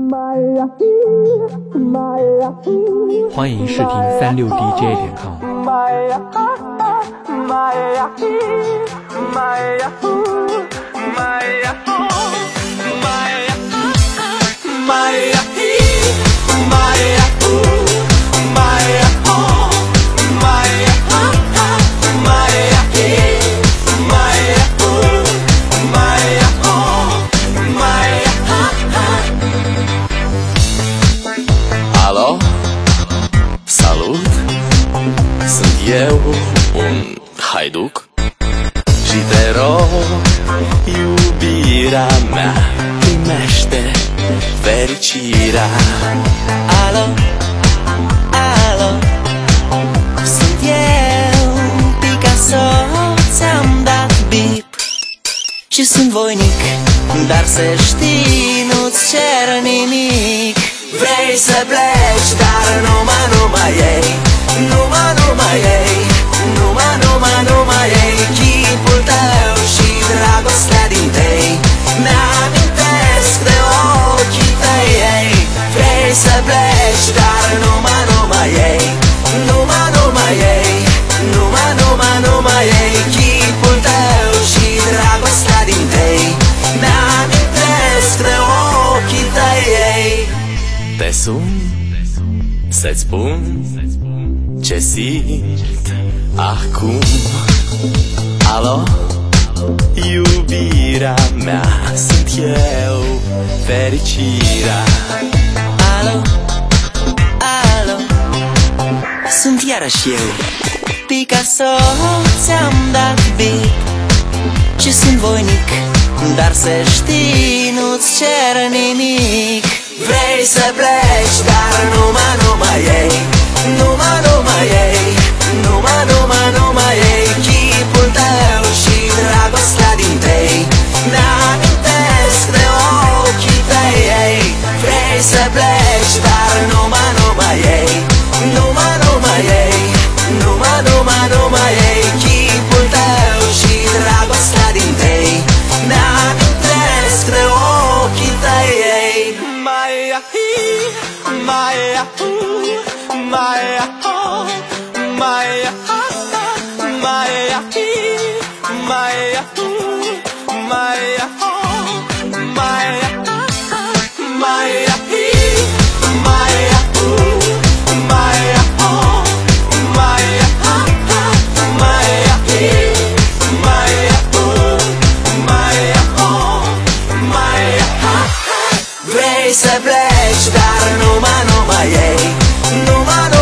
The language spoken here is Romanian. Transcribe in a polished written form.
欢迎视频36dj.com。 Alo, salut, sunt eu, un haiduc și te rog, iubirea mea, primește fericirea. Alo, alo, sunt eu, Picasso, ți-am dat bip și sunt voinic, dar să știi, nu-ți cer nimic. Vrei să pleci, dar numai ei, numai ei, numai ei, chipul tău și dragostea din tei mi-amintesc de ochii tăi, ei. Vrei să pleci, dar numai ei, numai ei, numai ei, chipul tău și dragostea din tei mi-amintesc de ochii tăi, ei. Te sun să-ți spun ce simt acum. Alo, iubirea mea, sunt eu, fericirea. Alo, alo, sunt iarăși eu, Picasso, ți-am dat bip și sunt voinic, dar să știi, nu-ți cer nimic. Vrei să pleci, dar numai ei, numai ei, numai ei, chipul tău și dragostea din tei mi-amintesc de ochii tăi, ei. Vrei să pleci, dar numai ei, numai ei, numai ei, chipul tău și dragostea din tei mi-amintesc de ochii tăi, ei. Vrei să pleci, dar numai ei, numai